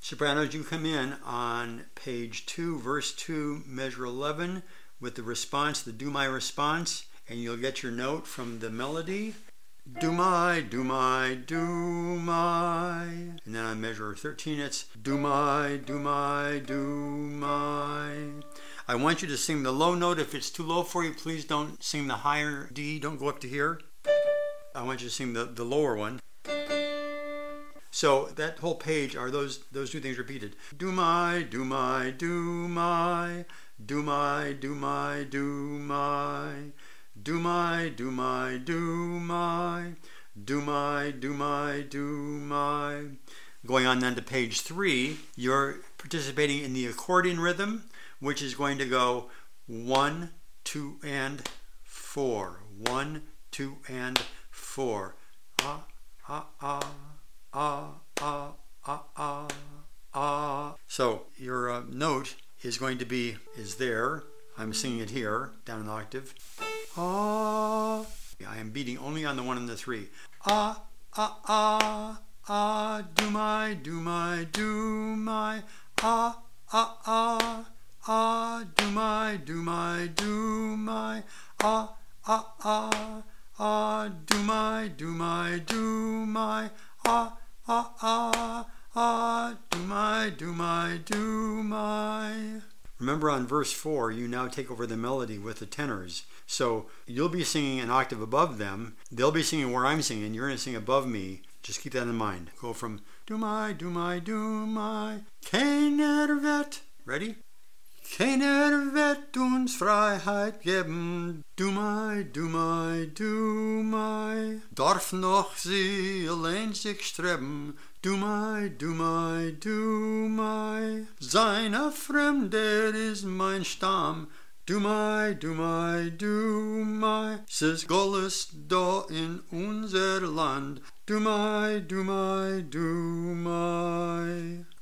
Sopranos, you come in on page 2, verse 2, measure 11, with the response, the do my response, and you'll get your note from the melody. Do my, do my, do my. And then on measure 13, it's do my, do my, do my. I want you to sing the low note. If it's too low for you, please don't sing the higher D. Don't go up to here. I want you to sing the lower one. So that whole page are those two things repeated. Do my, do my, do my, do my, do my, do my, do my, do my, do my, do my, do my, do my. Going on then to page 3, you're participating in the accordion rhythm, which is going to go 1, 2, and 4. 1, 2, and 4. Ah, ah, ah. Ah, ah, ah, ah, ah. So your note is going to be, is there. I'm singing it here, down an octave. Ah. I am beating only on the 1 and the 3. Ah, ah, ah, ah. Do my, do my, do my. Ah, ah, ah, ah. Do my, do my, do my. Ah, ah, ah, ah. Do my, do my, do my. Ah, ah, ah, ah, do my, do my, do my. Remember on verse 4, you now take over the melody with the tenors. So you'll be singing an octave above them. They'll be singing where I'm singing. You're going to sing above me. Just keep that in mind. Go from do my, do my, do my. Keiner wird. Ready? Keiner wird uns Freiheit geben. Du my, du my, du my. Darf noch sie allein sich streben. Du my, du my, du my. Seine Fremde ist mein Stamm. Du my, du my, du my. Ses Gottes da in unser Land. Du my, du my, du my.